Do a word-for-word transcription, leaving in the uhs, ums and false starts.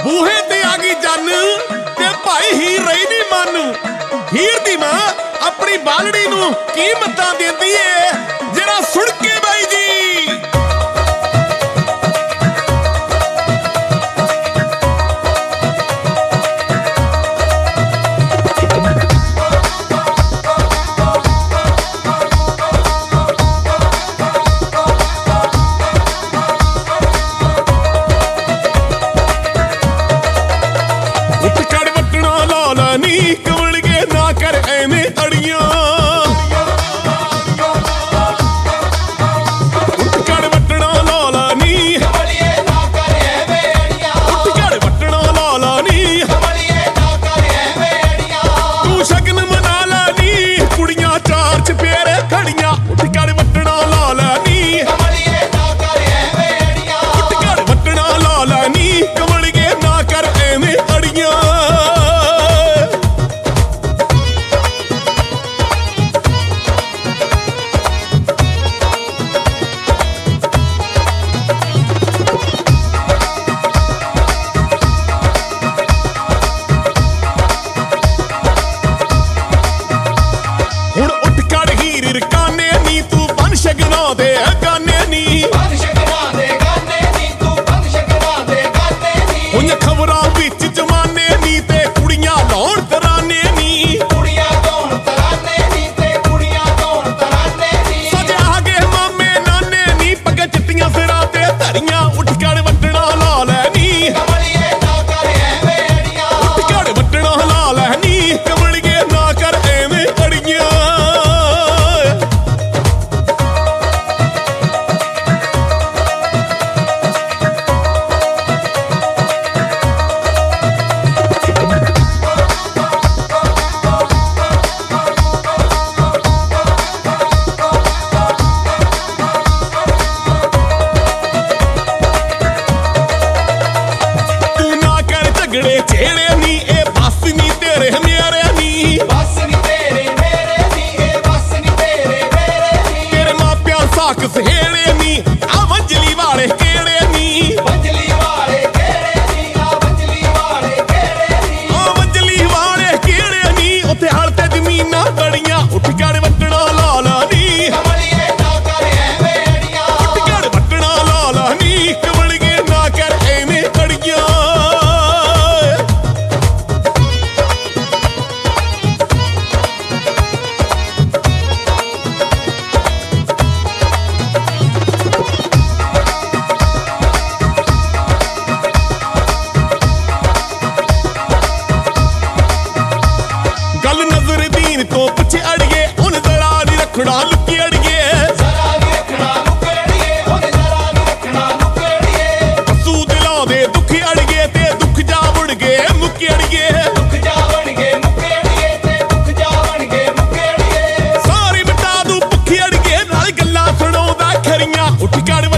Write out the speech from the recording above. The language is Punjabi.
ਬੂਹੇ ਤੇ ਆ ਗਈ ਜੰਨ ਤੇ ਭਾਈ ਹੀਰ ਰਹੀ ਨੀ ਮਨ। ਹੀਰ ਦੀ ਮਾਂ ਆਪਣੀ ਬਾਲੜੀ ਨੂੰ ਕੀਮਤਾਂ ਦਿੰਦੀ ਏ, ਜਰਾ ਸੁਣ ਕੇ ਬਾਈ ਜੀ। ਨੀ ਕਮਲਗੇ ਨਾ ਕਰ ਐਵੇਂ ਅੜੀਆਂ, ਉੱਠ ਕੜ ਵੱਟਣਾ ਲਾਲਾ ਨੀ ਕਮਲੀਏ ਨਾ ਕਰ ਐਵੇਂ ਅੜੀਆਂ, ਉੱਠ ਕੜ ਵੱਟਣਾ ਲਾਲਾ ਨੀ ਕਮਲੀਏ ਨਾ ਕਰ ਐਵੇਂ ਅੜੀਆਂ। ਤੂੰ ਸ਼ਗਨ ਮਨਾ ਲਾ ਨੀ ਕੁੜੀਆਂ ਚਾਰ ਚਪੇਰੇ ਖੜੀਆਂ, ਉੱਠ ਕੜ ਵੱਟਣਾ ਲਾਲਾ ਨੀ ਕਮਲੀਏ ਨਾ ਕਰ ਐਵੇਂ ਅੜੀਆਂ, ਉੱਠ ਕੜ ਵੱਟਣਾ ਲਾਲਾ ਨੀ ਕਮਲਗੇ ਨਾ ਕਰ ਐਵੇਂ ਅੜੀਆਂ। ਹੁਣ ਉੱਠ ਕੜ ਹੀਰ ਰਕਾਨੇ ਨੀ ਤੂੰ ਬਨ ਸ਼ਗਨਾਂ ਦੇ ਗਾਨੇ ਨੀ, ਬਨ ਸ਼ਗਨਾਂ ਦੇ ਗਾਨੇ ਨੀ ਤੂੰ ਬਨ ਸ਼ਗਨਾਂ ਦੇ ਗਾਨੇ ਨੀ। ਹੁਣ ਖਬਰਾਂ ਵਿੱਚ ਜਮਾਨੇ ਨੀ ਤੇ ਕੁੜੀਆਂ ਲਾਉਣ ਤਰਾਨੇ ਨੀ, ਕੁੜੀਆਂ ਲਾਉਣ ਤਰਾਨੇ ਨੀ ਤੇ ਕੁੜੀਆਂ ਲਾਉਣ ਤਰਾਨੇ ਨੀ। ਸਜ ਆ ਗਏ ਮਾਮੇ ਨਾਨੇ ਨੀ ਪੱਗਾਂ ਚਿੱਟੀਆਂ ਸਿਰਾਂ ਤੇ ਧਰੀਆਂ, ਉੱਠ ਕੜ ਵੱਟਣਾ ਲਾ ਲੈ ਨੀ ਕਮਲੀਏ ਨਾ ਕਰ ਐਵੇਂ ਅੜੀਆਂ, ਉੱਠ ਕੜ ਵੱਟਣਾ ਲਾ ਲੈ ਨੀ ਕਮਲੀਏ ਨਾ ਕਰ ਐਵੇਂ ਅੜੀਆਂ। ਝਗੜੇ ਛੇੜੇ ਨੀ ਇਹ ਬਸ ਨੀ ਤੇਰੇ ਮੇਰੇ ਨੀ, ਬਸ ਨੀ ਤੇਰੇ ਮੇਰੇ ਨੀ ਇਹ ਬਸ ਨੀ ਤੇਰੇ ਮੇਰੇ ਨੀ। ਤੇਰੇ ਮਾਪਿਆਂ ਸਾਕ ਸਹੇੜੇ ਨੀ ਆ ਵੰਜਲੀ ਵਾਲੇ ਕਿਹੜੇ ਨੀ, ਵੰਜਲੀ ਵਾਲੇ ਕਿਹੜੇ ਨੀ ਆ ਵੰਜਲੀ ਵਾਲੇ ਕਿਹੜੇ ਨੀ, ਆ ਵੰਜਲੀ ਵਾਲੇ ਕਿਹੜੇ ਨੀ। ਉੱਥੇ ਹਲ ਤੇ ਜ਼ਮੀਨਾਂ ਬੜੀਆਂ, ਉੱਠ ਕੜ ਵੱਟਣਾ ਲਾਲਾ ਨੀ ਕਮਲੀਏ ਨਾ ਕਰ ਐਵੇਂ ਅੜੀਆਂ, ਉੱਠ ਕੜ ਵੱਟਣਾ ਲਾਲਾ ਨੀ ਕਮਲੀਏ ਨਾ ਕਰ ਐਵੇਂ ਅੜੀਆਂ। ਗੱਲ ਨਜ਼ਰ ਦੀਨ ਤੋਂ ਪਿੱਛੇ ਅੜੀਏ, ਉਹਨੇ ਜ਼ਰਾ ਨੀ ਰੱਖਣਾ ਲੁੱਕੀ ਅੜੀਏ, ਜ਼ਰਾ ਨੀ ਰੱਖਣਾ ਲੁੱਕੀ ਅੜੀਏ, ਉਹਨੇ ਜ਼ਰਾ ਨੀ ਰੱਖਣਾ ਲੁੱਕੀ ਅੜੀਏ। ਪਸੂ ਦਿਲਾਂ ਦੇ ਦੁੱਖ ਅੜੀਏ ਤੇ ਦੁੱਖ ਜਾ ਵੜ ਗਏ ਮੁੱਕੀ ਅੜੀਏ, ਦੁੱਖ ਜਾ ਵੜ ਗਏ ਮੁੱਕੀ ਅੜੀਏ ਤੇ ਦੁੱਖ ਜਾ ਵੜ ਗਏ ਮੁੱਕੀ ਅੜੀਏ। ਸਾਰੀ ਮਿਟਾ ਦੂ ਭੁੱਖੀ ਅੜੀਏ ਨਾਲ ਗੱਲਾਂ ਸੁਣਾਉਂਦਾ ਖਰੀਆਂ, ਉੱਠ ਕੜ